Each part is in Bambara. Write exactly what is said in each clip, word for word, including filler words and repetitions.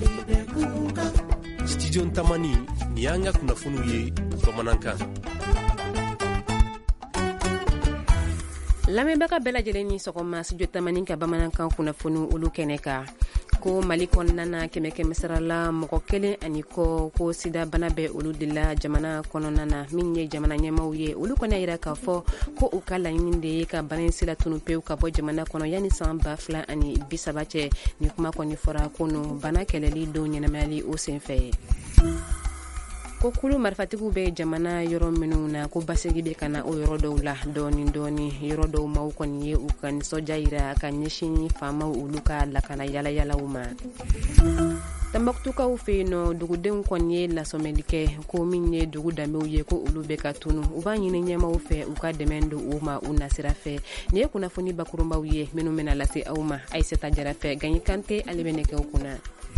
Studio Tamani ni an ka kunnafoniw ye bamanankan. Lamɛnbaga bɛɛ lajɛlen ni sɔgɔma. Studio Tamani ka bamanankan kunnafoni olu kɛnɛ kan. Ko Mali kɔnɔna na kɛmɛ kɛmɛ sara la mɔgɔ kelen ani kɔ ko sida bana bɛ olu de la jamana kɔnɔna na. Min ye jamana ɲɛmaw ye olu kɔnɔ yira k'a fɔ ko u ka laɲini de ye ka bana in sela tunu pewu ka bɔ jamana kɔnɔ yanni san ba fila ani bi saba cɛ. Ni kuma kɔni fɔra ko no bana kɛlɛli don ɲɛnamayali o senfɛ ye. Ko kulu marifatigiw bɛ jamana yɔrɔ minnu na ko basigi bɛ kana o yɔrɔ dɔw la dɔɔni dɔɔni. Yɔrɔ dɔw maaw kɔni ye u ka nisɔndiya yira ka ɲɛsin faamaw olu ka lakana yala yalaw ma. Tambaktukaw fɛ yen nɔ dugudenw kɔni ye lasɔmɛli kɛ ko min ye dugu danbew ye ko olu bɛ ka tunu. U b'a ɲini ɲɛmaw fɛ u ka dɛmɛ don u ma u nasira fɛ. Ni ye kunnafoni bakurunbaw ye minnu bɛna lase aw ma. Aïssata Jara fɛ Gagny Kanté ale bɛ nɛgɛw kunna.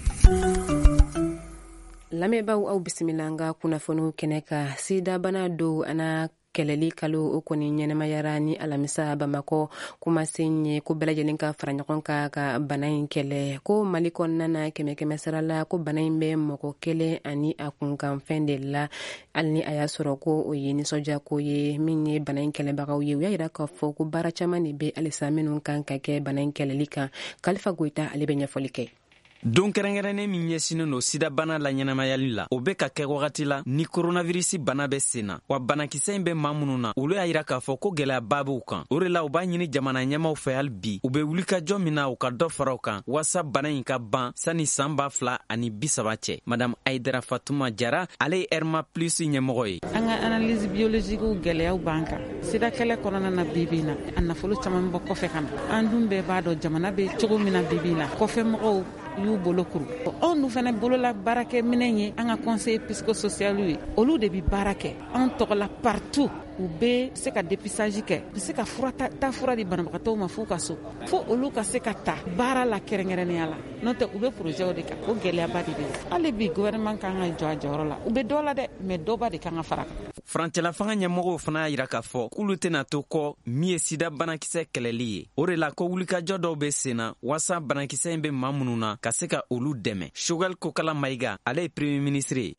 Lamɛnbaw aw bisimila an ka kunnafoniw kɛnɛ ka. Sida bana do ana kɛlɛli kalo o kɔni ɲɛnamayara ni alamisa Bamakɔ kumasen ye ko bɛɛ lajɛlen ka fara ɲɔgɔn kan ka bana in kɛlɛ. Ko Mali kɔnɔna na kɛmɛ kɛmɛ sara la ko bana in bɛ mɔgɔ kelen ani a kunkanfɛn de la. Hali ni a y'a sɔrɔ ko o ye nisɔndiya ko ye min ye bana in kɛlɛbagaw ye. U y'a yira k'a fɔ ko baara caman de bɛ halisa minnu kan ka kɛ bana in kɛlɛli kan. Kalifa Goyita ale bɛ ɲɛfɔli kɛ. Don kɛrɛnkɛrɛnnen min ɲɛsinen don sida bana la ɲɛnamayali la o bɛ ka kɛ wagati la ni coronavirus bana bɛ sen na wa banakisɛ in bɛ maa minnu na olu y'a yira k'a fɔ ko gɛlɛyaba b'u kan. O de la u b'a ɲini jamana ɲɛmaw fɛ hali bi u bɛ wulikajɔ min na u ka dɔ fara u kan walasa bana in ka ban sani san ba fila ani bi saba cɛ. Madame Aïdara Fatuma Jara ale ye Herma Plus ɲɛmɔgɔ ye. An ka analyse biologique gɛlɛyaw b'an kan. Sida kɛlɛ kɔnɔna na bi bi na a nafolo caman bɔ kɔfɛ ka na. An dun bɛɛ b'a dɔn jamana bɛ cogo min na bi bi na kɔfɛ mɔgɔw y'u bolo kuru. Anw dun fana bolola baarakɛ minɛn ye an ka conseil psychosocial ye olu de bi baara kɛ an tɔgɔla partout. U bɛ se ka dépistage kɛ u bɛ se ka fura ta fura di banabagatɔw ma f'u ka so fo olu ka se ka ta baara la kɛrɛnkɛrɛnnenya la n'o tɛ u bɛ projet de kan o gɛlɛyaba de bɛ hali bi gouvernement kan ka jɔ a jɔyɔrɔ la u bɛ dɔ la dɛ mais dɔba de kan ka fara kan. Farancɛla fanga ɲɛmɔgɔw fana y'a yira k'a fɔ k'olu tɛna to kɔ min ye sida banakisɛ kɛlɛli ye. O de la ko wulikajɔ dɔw bɛ sen na walasa banakisɛ in bɛ maa minnu na ka se ka olu dɛmɛ. Choguel Kokala Maïga ale ye premier ministre ye.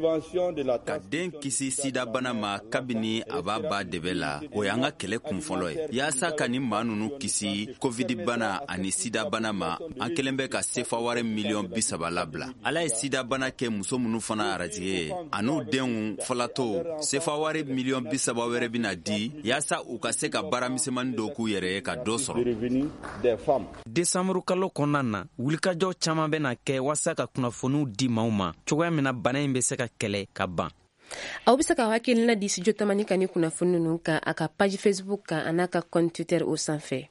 Ka den kisi sida bana ma kabini a b'a ba dɛbɛ la o y'an ka kɛlɛ kun fɔlɔ ye. Yaasa ka ni maa ninnu kisi covid bana ani sida bana ma an kɛlen bɛ ka sefa wari miliyɔn bi saba labila. Ala ye sida bana kɛ muso minnu fana aratige ye a n'u denw fɔlatɔ sefa wari miliyɔn bi saba wɛrɛ bɛna di yaasa u ka se ka baara misɛnmanin dɔw k'u yɛrɛ ye ka dɔ sɔrɔ. Desanburu kalo kɔnɔna na wulikajɔ caman bɛna kɛ walasa ka kunnafoniw di maaw ma cogoya min na bana in bɛ se ka kɛlɛ ka ban. Aw bɛ se ka hakilina di Studio Tamani kan ni kunnafoni ninnu kan a ka page Facebook kan a n'a ka compte Twitter o sanfɛ.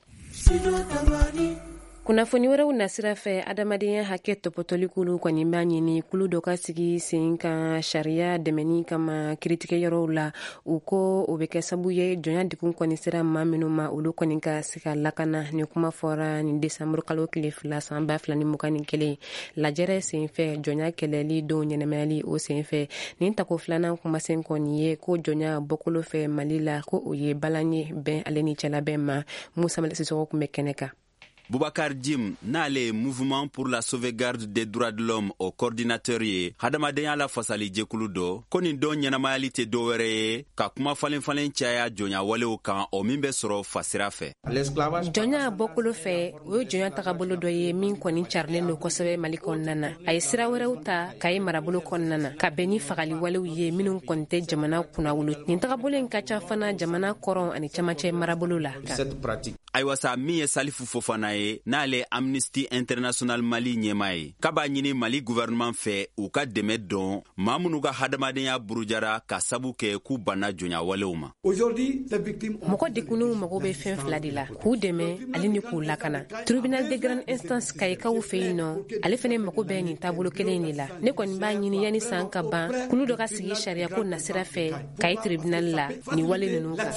Kunnafoni wɛrɛw nasira fɛ adamadenya hakɛ tɔpɔtɔli kulu kɔni b'a ɲini kulu dɔ ka sigi sen kan sariya dɛmɛni kama kiritigɛyɔrɔw la u ko o bɛ kɛ sabu ye jɔnya digun kɔni sera maa minnu ma olu kɔni ka se ka lakana ni kuma fɔra ni desanburu kalo tile fila san ba fila ni mugan ni kelen lajɛrɛ senfɛ jɔnya kɛlɛli don ɲɛnamayali o senfɛ nin tako filanan kumasen kɔni ye ko jɔnya bɔkolo fɛ Mali la ko o ye balan ye bɛn ale ni cɛlabɛn ma Musa Sisoko kun bɛ kɛnɛ kan. Boubacar Jim n'ale Mouvement pour la sauvegarde des droits de l'homme au coordinateur ye hadamadenya la fasali jɛkulu dɔ ko nin don ɲɛnamayali tɛ dɔ wɛrɛ ye ka kuma falen falen caya jɔnya walew kan o min bɛ sɔrɔ fasira fɛ. Jɔnya bɔkolo fɛ o ye jɔnya tagabolo dɔ ye min kɔni carilen don kosɛbɛ Mali kɔnɔna na a ye sira wɛrɛw ta ka ye marabolo kɔnɔna na ka bɛn ni fagali walew ye minnu kɔni tɛ jamana kunnawolo nin tagabolo in ka ca fana jamana kɔrɔn ani camancɛ marabolo la. Ayiwa sa min ye Salifu Fofana ye n'ale Amnesty International Mali ɲɛma ye k'a b'a ɲini Mali gouvernement fɛ u ka dɛmɛ dɔn maa minnu ka hadamadenya burujara ka sabu kɛ k'u banna jɔnya walew ma. Mɔgɔ degunenw mago bɛ fɛn fila de la k'u dɛmɛ ale ni k'u lakana. Tribunal de grande instance kayikaw fɛ yen nɔ ale fana mago bɛ nin taabolo kelen de la. Ne kɔni b'a ɲini yanni san ka ban kulu dɔ ka sigi sariya ko nasira fɛ kayi tribunal la ni wale ninnu kan.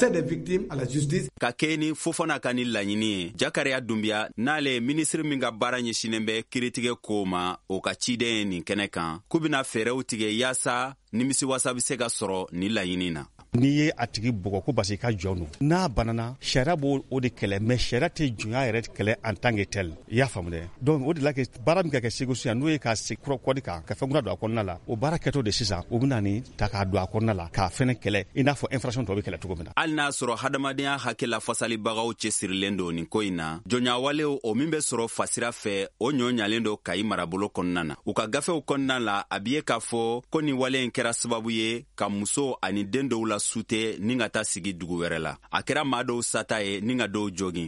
Ka kɛ ni Fofana ka ni laɲini ye Jakariya Dumbiya n'ale ministre min ka baara ɲɛsinen bɛ kiritigɛ ko ma o ka ciden nin kɛnɛ kan k'u bɛna fɛɛrɛw tigɛ yaasa nimisiwasa bɛ se ka sɔrɔ ni laɲini na. n'i ye a tigi bugɔ ko parce que ka jɔn don n'a banana sariya b'o o de kɛlɛ mais sariya tɛ junya yɛrɛ kɛlɛ en tant que tel i y'a faamu dɛ donc o de la kɛ baara min ka kɛ Segu sisan n'o ye ka se kɔdi kan ka fɛn kura don a kɔnɔna la o baara kɛtɔ de sisan o bɛna ni ta k'a don a kɔnɔna la k'a fɛnɛ kɛlɛ i n'a fɔ infraction tɔ bɛ kɛlɛ cogo min na hali n'a sɔrɔ hadamadenya hakɛla fasalibagaw cɛsirilen don nin ko in na jɔnyawalew o min bɛ sɔrɔ fasira fɛ o ɲɔ ɲalen don Kayi marabolo kɔnɔna na u ka gafew kɔnɔna la a b'i ye k'a fɔ ko nin wale in kɛra sababu ye ka muso ani den dɔw la sute ni ka taa sigi dugu wɛrɛ la a kɛra maa dɔw sata ye ni ka dɔw jogin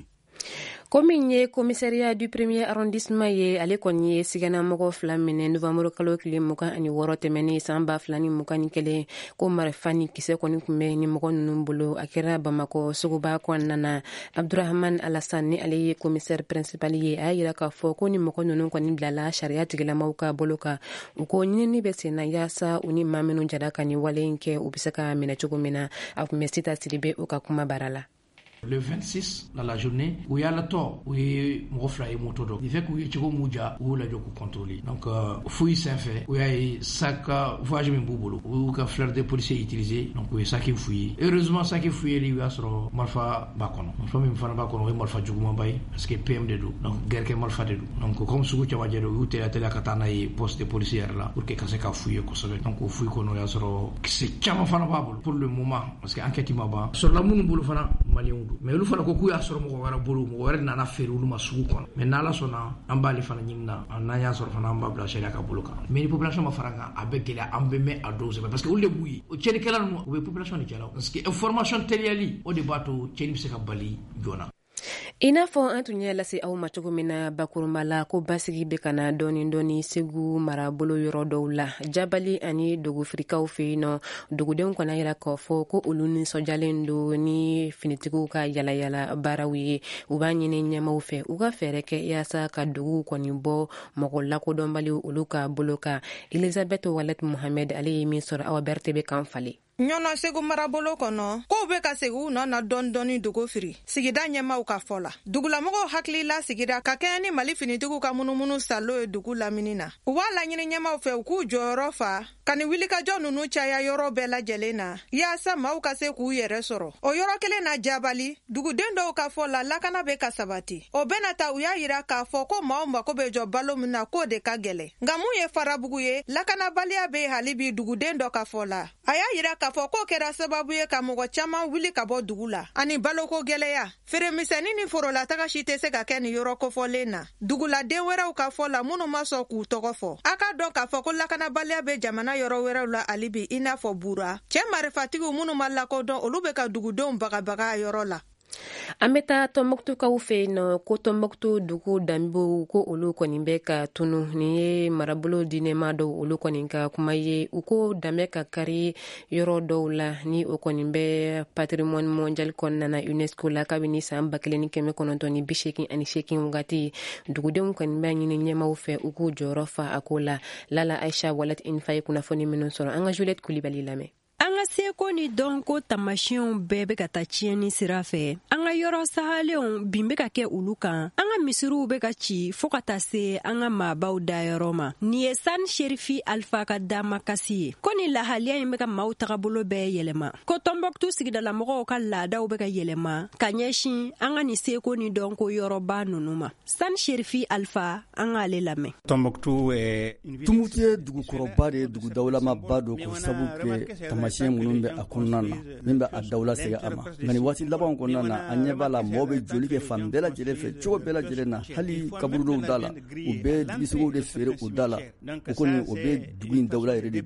komin ye commissariat du premier arrondissement ye ale kɔni ye siganamɔgɔ fila minɛ novembre kalo tile mugan ani wɔɔrɔ tɛmɛnen san ba fila ni mugan ni kelen ko marifa ni kisɛ kɔni tun bɛ ni mɔgɔ ninnu bolo a kɛra Bamakɔ Sogoba kɔnɔna na Abdurahman Alassane ni ale ye commissaire principal ye a yira k'a fɔ ko ni mɔgɔ ninnu kɔni bilala sariya tigilamaw ka bolo kan u ko ɲinini bɛ sen na yaasa u ni maa minnu jara ka ni wale in kɛ u bɛ se ka minɛ cogo min na a tun bɛ Sita Sidibe u ka kuma bara la. Le vingt-six dans la journée où il y a le temps où il mɔgɔ fila ye moto dɔ il fait que cogo mu ja u la jɔ k'u contrôler donc euh, fouille senfɛ u y'a ye sac voyage min b'u bolo u ka fleur de policier utilisé donc u ye sac fouillé heureusement sac fouillé li u y'a sɔrɔ marifa b'a kɔnɔ marifa min fana b'a kɔnɔ o ye marifa jugumanba ye parce que P M de don donc guerre marifa de don donc comme sugu cɛmancɛ don u y'u teliya teliya ka taa n'a ye poste de policier yɛrɛ la pour que ka se ka fouiller kosɛbɛ donc o fouille kɔnɔ o y'a sɔrɔ kisɛ caman fana b'a bolo pour le moment parce que enquête ma ban sɔrɔla minnu bolo fana maliyɛnw don mais olu fana ko k'u y'a sɔrɔ mɔgɔ wɛrɛ bolo mɔgɔ wɛrɛ nana feere olu ma sugu kɔnɔ mais n'ala sɔnna an b'ale fana ɲini na n'an y'a sɔrɔ fana an b'a bila sariya ka bolo kan mais ni population ma fara kan a bɛ gɛlɛya an bɛ mɛn a dɔw sɛbɛn parce que olu de b'u ye o cɛnikɛla ninnu u bɛ population de cɛla parce que information teliyali o de b'a to cɛni bɛ se ka bali joona. I n'a fɔ an tun y'a lase aw ma cogo min na bakurunba la ko basigi bɛ ka na dɔɔni dɔɔni Segu marabolo yɔrɔ dɔw la Jabali ani dogofirikaw fɛ yen nɔ dugudenw kɔni yira k'a fɔ ko olu nisɔndiyalen don ni finitigiw ka yalayala baaraw ye u b'a ɲini ɲɛmaw fɛ u ka fɛɛrɛ kɛ yaasa ka duguw kɔni bɔ mɔgɔ lakodɔnbaliw olu ka bolo kan Elizabeth Walet Mohamed ale ye min sɔrɔ Awa Berete bɛ kan falen. Ɲɔnɔ Segu marabolo kɔnɔ kow bɛ ka segu nɔ na dɔɔni dɔɔni dogo firi sigida ɲɛmaw ka fɔ la dugulamɔgɔw hakili la sigira ka kɛɲɛ ni Mali finitigiw ka munumunu salo ye dugu lamini na u b'a laɲini ɲɛmaw fɛ u k'u jɔyɔrɔ fa ka ni wulikajɔ ninnu caya yɔrɔ bɛɛ lajɛlen na yaasa maaw ka se k'u yɛrɛ sɔrɔ o yɔrɔ kelen na Jabali duguden dɔw ka fɔ la lakana bɛ ka sabati o bɛna ta u y'a yira k'a fɔ ko maaw mako bɛ jɔ balo min na k'o de ka gɛlɛ nka mun ye farabugu ye lakanabaliya bɛ hali bi duguden dɔ ka fɔ la a y'a yira k'a fɔ ko kɛra sababu ye ka mɔgɔ caman wuli ka bɔ dugu la ani baloko gɛlɛya feremisɛni ni forolataga si tɛ se ka kɛ ni yɔrɔ kofɔlen na duguladen wɛrɛw ka fɔ la minnu ma sɔn k'u tɔgɔ fɔ a ka dɔn k'a fɔ ko lakanabaliya bɛ jamana yɔrɔ wɛrɛw la hali bi i n'a fɔ Bura cɛ marifatigiw minnu ma lakodɔn olu bɛ ka dugudenw bagabaga a yɔrɔ la. An bɛ taa Tɔnbɔkutukaw fɛ yen nɔ ko Tɔnbɔkutu dugu danbew ko olu kɔni bɛ ka tunu nin ye marabolo diinɛma dɔw olu kɔni ka kuma ye u ko danbe ka kari yɔrɔ dɔw la ni o kɔni bɛ patrimoine mondial kɔnɔna na UNESCO la kabini san ba kelen ni kɛmɛ kɔnɔntɔn ni bi seegin ani seegin wagati dugudenw kɔni b'a ɲini ɲɛmaw fɛ u k'u jɔyɔrɔ fa a ko la Lala Aisha Walat Infa ye kunnafoni minnu sɔrɔ an ka Juliette Kulibali lamɛn. An ka seko ni dɔnko tamasiyɛnw bɛɛ bɛ ka taa tiɲɛni sira fɛ an ka yɔrɔ sahalenw bin bɛ ka kɛ olu kan an ka misiriw bɛ ka ci fɔɔ ka taa se an ka maabaw dayɔrɔ ma nin ye Sani Sherifi Alfa ka damakasi ye ko ni lahaliya in bɛ ka maaw tagabolo bɛɛ yɛlɛma ko Tɔnbɔkutu sigidalamɔgɔw ka laadaw bɛ ka yɛlɛma ka ɲɛsin an ka nin seko ni dɔnko yɔrɔba ninnu ma Sani Sherifi Alfa an k'ale lamɛn. Tɔnbɔkutu Tumutu ye dugukɔrɔba de ye dugudawulamaba don ko sabu kɛ tamasiyɛn minnu bɛ a kɔnɔna na min bɛ a dawula segin a ma nka nin waati labanw kɔnɔna na an ɲɛ b'a la mɔgɔw bɛ joli kɛ fan bɛɛ lajɛlen fɛ cogo bɛɛ lajɛlen na hali kaburu dɔw da la u bɛ digisogow de feere u da la o kɔni o bɛ dugu in dawula yɛrɛ de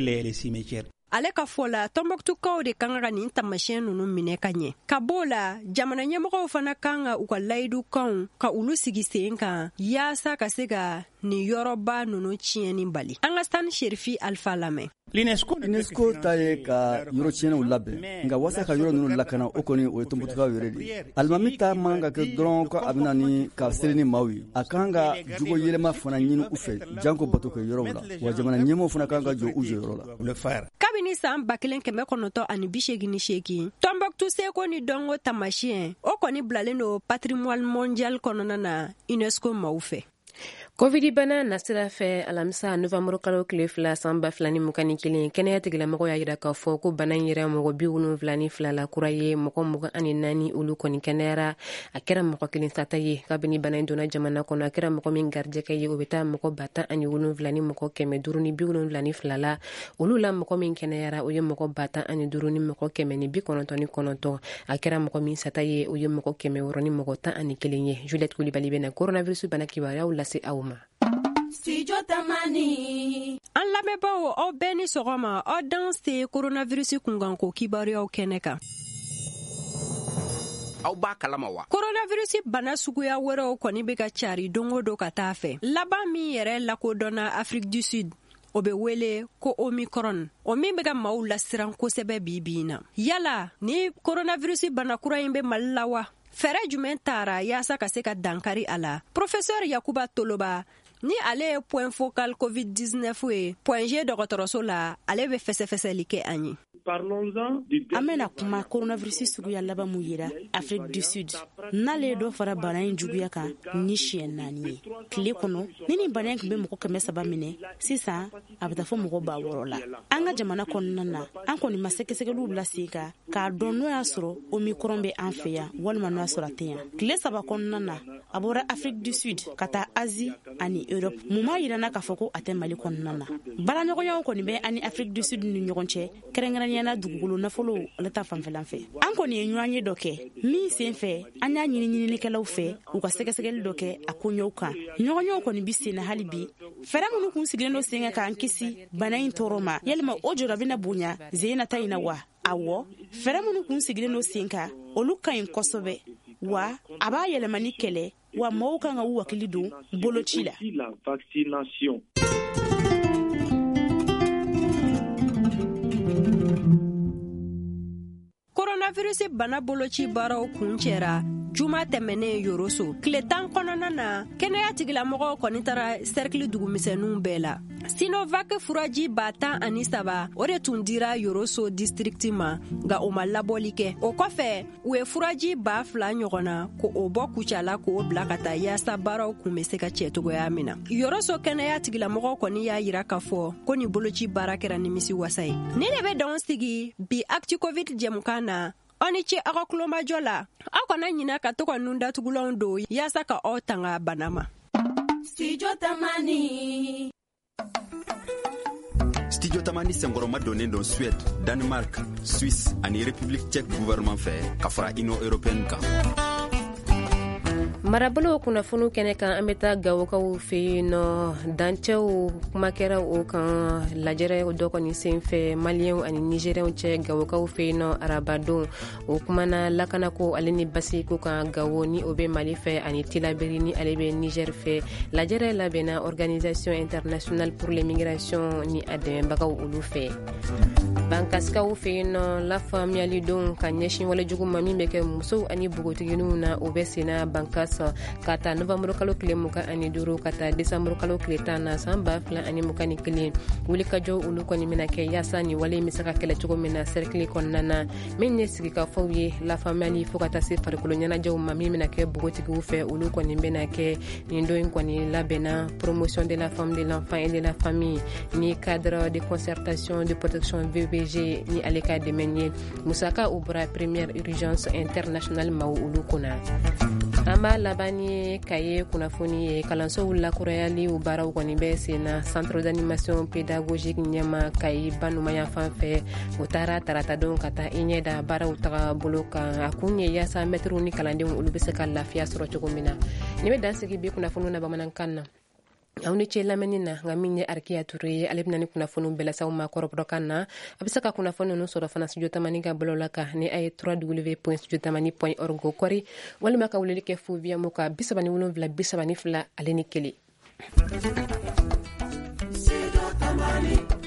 bi. Ale ka fɔ la Tɔnbɔkutukaw de kan ka nin tamasiyɛn ninnu minɛ ka ɲɛ ka b'o la jamana ɲɛmɔgɔw fana kan ka u ka layidukanw ka olu sigi sen kan yaasa ka se ka nin yɔrɔba ninnu tiɲɛni bali an ka Sani Sherifi Alfa lamɛn. UNESCO ta ye ka yɔrɔ tiɲɛnenw labɛn nka walasa ka yɔrɔ ninnu lakana o kɔni o ye Tɔnbɔkutukaw yɛrɛ de ye alimami ta man ka kɛ dɔrɔn ko a bɛna ni ka seli ni maaw ye a kan ka jogo yɛlɛma fana ɲini u fɛ janko bato kɛ yɔrɔw la wa jamana ɲɛmɔgɔw fana kan ka jɔ u jɔyɔrɔ la. Kabini san ba kelen kɛmɛ kɔnɔntɔn ani bi seegin ni seegin Tɔnbɔkutu seko ni dɔnko tamasiyɛn o kɔni bilalen don patrimoine mondial kɔnɔna na UNESCO maaw fɛ. covid bana nasira fɛ alamisa novamburu kalo tile fila san ba fila ni mugan ni kelen kɛnɛya tigilamɔgɔ y'a yira k'a fɔ ko bana in yɛrɛ mɔgɔ bi wolonwula ni fila la kura ye mɔgɔ mugan ani naani olu kɔni kɛnɛyara a kɛra mɔgɔ kelen sata ye kabini bana in donna jamana kɔnɔ a kɛra mɔgɔ min garijɛgɛ ye o bɛ taa mɔgɔ ba tan ani wolonwula ni mɔgɔ kɛmɛ duuru ni bi wolonwula ni fila la olu la mɔgɔ min kɛnɛyara o ye mɔgɔ ba tan ani duuru ni mɔgɔ kɛmɛ ni bi kɔnɔntɔn ni kɔnɔntɔn a kɛra mɔgɔ min sata ye o ye mɔgɔ kɛmɛ wɔɔrɔ ni mɔgɔ tan ani kelen ye Juliette Kulibali bɛna coronavirus bana kibaruyaw lase aw ma. Studio Tamani. An lamɛnbaaw aw bɛɛ ni sɔgɔma aw dan se coronavirus kunkanko kibaruyaw kɛnɛ kan. Aw b'a kalama wa? Coronavirus bana suguya wɛrɛw kɔni bɛ ka cari don o don ka taa fɛ. Laban min yɛrɛ lakodɔnna Afrique du Sud o bɛ wele ko Omicron o min bɛ ka maaw lasiran kosɛbɛ bi bi in na. Yala ni coronavirus bana kura in bɛ Mali la wa? Fɛɛrɛ jumɛn taara yaasa ka se ka dankari a la? Professeur Yakuba Toloba ni ale ye point focal covid dix-neuf ye point G dɔgɔtɔrɔso la ale bɛ fɛsɛfɛsɛli kɛ an ye. An bɛna kuma coronavirus suguya laban mun yira Afrique du Sud n'ale dɔ fara bana in juguya kan ni siɲɛ naani ye tile kɔnɔ ni ni bana in tun bɛ mɔgɔ kɛmɛ saba minɛ sisan a bɛ taa fɔ mɔgɔ ba wɔɔrɔ la. An ka jamana kɔnɔna na an kɔni ma sɛgɛsɛgɛliw bila sen kan k'a dɔn n'o y'a sɔrɔ Omicron bɛ an fɛ yan walima n'o y'a sɔrɔ a tɛ yan. Tile saba kɔnɔna na a bɔra Afrique du Sud ka taa Asie ani Europe mun b'a yira na k'a fɔ ko a tɛ Mali kɔnɔna na. Baaraɲɔgɔnyaw kɔni bɛ ani Afrique du Sud ni ɲɔgɔn cɛ kɛrɛnkɛrɛnnenya na dugukolo nafolo ale ta fanfɛlan fɛ. An kɔni ye ɲɔgɔn ye dɔ kɛ min sen fɛ an y'a ɲini ɲininikɛlaw fɛ u ka sɛgɛsɛgɛli dɔ kɛ a koɲɛw kan. Ɲɔgɔnyew kɔni bi sen na hali bi fɛɛrɛ minnu kun sigilen don sen kan k'an kisi bana in tɔɔrɔ ma yalima o jɔyɔrɔ bɛna bonya zeyina ta in na wa? Awɔ, fɛɛrɛ minnu kun sigilen don sen kan olu ka ɲi kosɛbɛ wa a b'a yɛlɛma ni kɛlɛ wa mɔgɔw kan ka u hakili don boloci la. Coronavirus bana boloci baaraw kun cɛra juma tɛmɛnen yoroso tile tan kɔnɔna na kɛnɛya tigilamɔgɔw kɔni taara cercle dugumisɛnninw bɛɛ la. Sinovac furaji ba tan ani saba o de tun dira yoroso district ma nka o ma labɔli kɛ. O kɔfɛ u ye furaji ba fila ɲɔgɔnna ko o bɔ kucala k'o bila ka taa yaasa baaraw kun bɛ se ka cɛ cogoya min na. Yoroso kɛnɛya tigilamɔgɔw kɔni y'a yira k'a fɔ ko ni boloci baara kɛra nimisi wasa ye. Ni de bɛ dɔn sigi bi Actu Covid jɛmukan na aw ni ce aw ka kulomajɔ la aw kana ɲina ka to ka nun datugulanw don yaasa ka aw tanga bana ma. Studio Tamani. Studio Tamani senkɔrɔma donnen don Suède, Danemark, Suisse ani République tchèque gouvernement fɛ ka fara Union européenne kan. marabolo kunnafoniw kɛnɛ kan an bɛ taa gawokaw fɛ yen nɔ dancɛw kuma kɛra o kan lajɛrɛ dɔ kɔni senfɛ maliyɛnw ani nigériɛnw cɛ gawokaw fɛ yen nɔ arabadon o kumana lakanako ale ni basi ko kan gawo ni o bɛ mali fɛ ani tilaberi ni ale bɛ niger fɛ lajɛrɛ labɛnna organisation internationale pour l'immigration ni a dɛmɛbagaw olu fɛ bankasikaw fɛ yen nɔ lafaamuyali don ka ɲɛsin walejugu ma min bɛ kɛ musow ani bogotigininw na o bɛ senna bankas ka ta novamburu kalo tile mugan ani duuru ka taa desanburu kalo tile tan na san ba fila ani mugan ni kelen wulikajɔ olu kɔni bɛna kɛ yaasa ni wale bɛ se ka kɛlɛ cogo min na cercle kɔnɔna na min ye sigikafaw ye lafaamuyali fo ka taa se farikolo ɲɛnajɛw ma min bɛna kɛ bogotigiw fɛ olu kɔni bɛna kɛ nin don in kɔni labɛnna promotion de la femme de l'enfant et de la famille ni cadre de concertation de protection V B G ni ale ka dɛmɛ ye musaka o bɔra première urgence internationale ma olu kunna. An b'a laban ye ka ye kunnafoni ye kalansow lakurayali o baaraw kɔni bɛ senna centre d'animation pédagogique ɲɛma kayi banumaya fan fɛ o taara taratadon ka taa i ɲɛ da baaraw taga bolo kan a kun ye yaasa mɛtiriw ni kalandenw olu bɛ se ka lafiya sɔrɔ cogo min na ni bɛ dansigi bi kunnafoniw na bamanankan na aw ni ce lamɛnni na nka min ye Arikiya Ture ye ale bɛna ni kunnafoniw bɛɛ lasaw ma kɔrɔbɔrɔkan na a bɛ se ka kunnafoni ninnu sɔrɔ fana studio tamani ka bɔlɔla kan ni a ye w w w point studio tamani point org kɔri walima ka weleli kɛ fo via mo ka bi saba ni wolonwula bi saba ni fila ale ni kelen. Studio Tamani.